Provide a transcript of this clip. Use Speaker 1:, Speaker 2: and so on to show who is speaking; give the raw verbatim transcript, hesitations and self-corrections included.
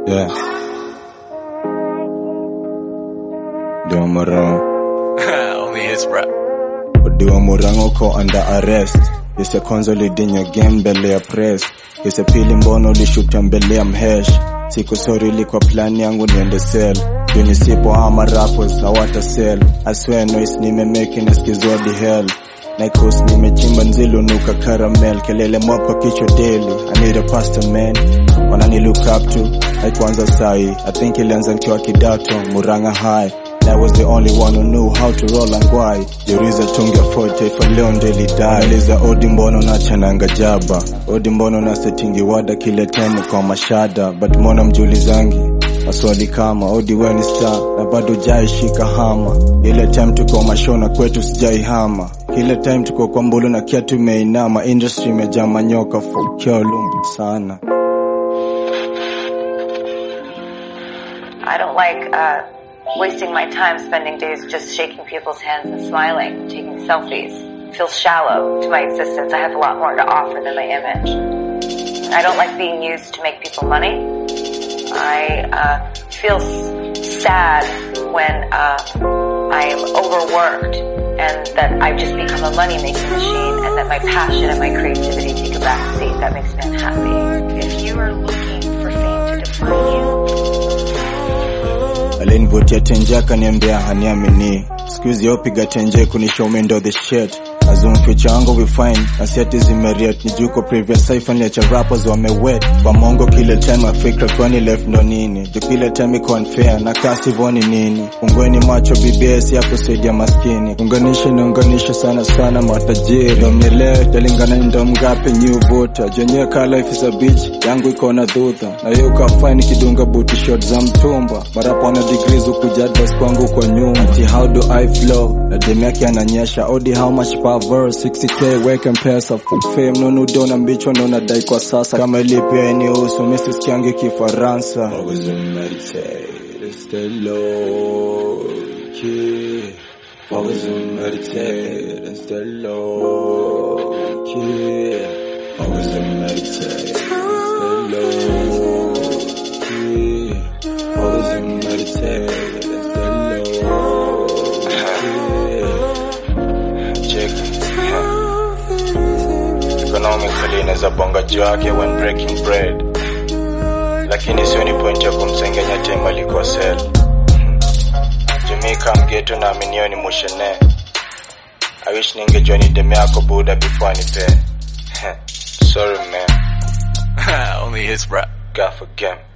Speaker 1: Yeah. Dua Morang.
Speaker 2: Only his rap.
Speaker 1: Dua Morang uko under arrest. Yese kwanza leading your game mbele ya press. Yese pili mbono ulishuta mbele ya mhesh. Siku sorry ilikuwa plan yangu niende sell. Tunisipo ama rappers hawata sell. I swear noise nime making eskizwa di hell. Nikos nimechimba nzilu nuka caramel. Kelele mwapa kichwa daily. I need a pastor man. Wanani look up to haikuanza sai. I think ilianza nikiwa kidato Muranga high. I was the only one who knew how to roll and why. Yuriza tungi afford taifa leo ndeli die. Eliza odi mbono na chananga jaba. Odi mbono na settingi wada kile time kwa mashada. But mona mjulizangi maswali kama odi weni star na bado jai shika hama. Ile time tuko mashona kwetu sijai hama. Kile time tuko kwa mbulu na kia tumeinama. Industry mejama nyoka fukio lumbu sana.
Speaker 3: I don't like uh wasting my time spending days just shaking people's hands and smiling, taking selfies. It feels shallow to my existence. I have a lot more to offer than my image. I don't like being used to make people money. I uh, feel s- sad when uh, I am overworked and that I've just become a money-making machine and that my passion and my creativity take a back seat. That makes me unhappy. If you are looking for fame to define you,
Speaker 1: alinivutia tenje akaniambia haniamini. Squeeze yo piga tenje kunishow me ndo the shit. Azum future yangu we fine. Asiati zimeriat nijuko previous cypher niacha rappers wamewet. Kwa mongo kile time afikra kwani left ndo nini. Ju kile time iko unfair na kasi voni nini. Ungweni macho B B S yapo saidia maskini. Unganisha na unganisha sana sana matajiri. Ndo mnielewe talingana ndo mgape new voter. Jonye ka life is a bitch yangu iko na dhudha. Na yo ka fine kidunga booty shot za mtumba. Marapo na degrees ukuja advice kwangu kwa nyuma. Ati how do I flow? Na demi yake ananyesha. Odi how much per verse sixty K wake and pesa. Full fame no nudo na mbicho no na dai kwa sasa. Kama ilipia eni uso misi sikiangi kifaransa. Always meditate, stay low key. Always meditate, stay low key. Always meditate, stay low key. Always meditate, stay low key. Check. Economically inaweza bonga juu yake when breaking bread. Lakini sio ni point ya kumsengenya tema liko sell. Jamaica mgeto na aminio ni mushene. I wish ningejua ni deme yako buda before nipe. Sorry man.
Speaker 2: Only his rap.
Speaker 1: God forgive me.